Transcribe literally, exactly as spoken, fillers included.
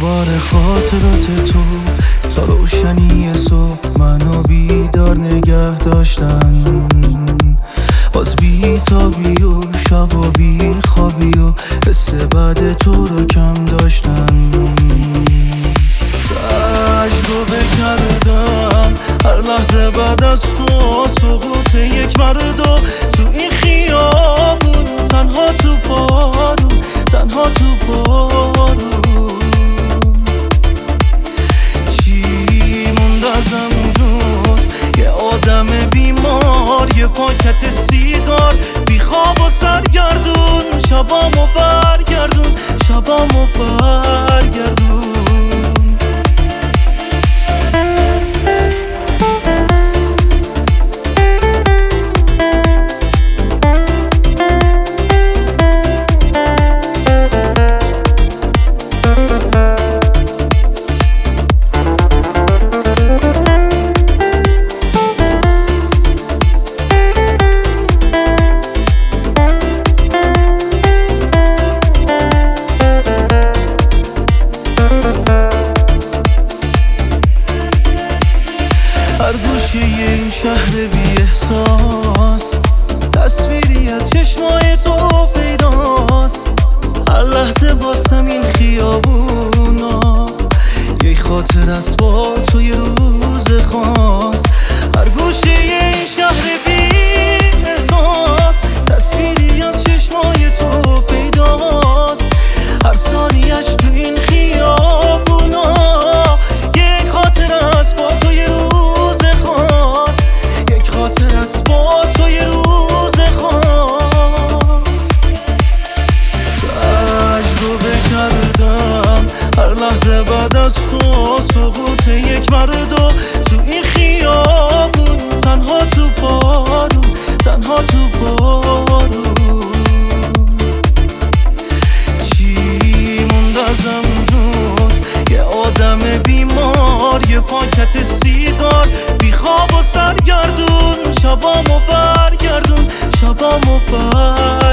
دوباره خاطرات تو تا روشنی صبح منو بیدار نگه داشتن، باز بی تابی و شب و بی خوابی و حس بعد تو رو کم داشتن. تجربه کردم هر لحظه بعد از تو سقوط یک مرد و تو این خیابون، تنها تو بارون، تنها تو بارون. چی موند از امروز؟ یه آدم بیمار، یه پاکت سیگار، بی خواب و سرگردون، شبامو برگردون، شبامو برگردون. هر گوشه این شهر بی احساس تصویری از چشمای تو پیداست. هر لحظه واسم این خیابونا یک خاطر است با تو یه روز خاص. هر گوشه این شهر بی احساس تصویری از چشمای تو پیداست. هر ثانیه‌اش تو این خیابونا یک خاطر است با تو یه روز خاص، یک خاطر است با تو یه روز خاص. تجربه کردم هر لحظه بعد از تو سقوط یک مرد و تو این خیابون، تنها تو بارون، تنها تو بارون. چی موند از امروز؟ یه آدم بیمار، یه پاکت سیگار، بی خواب و سرگردون، شبامو برگردون، شبامو برگردون.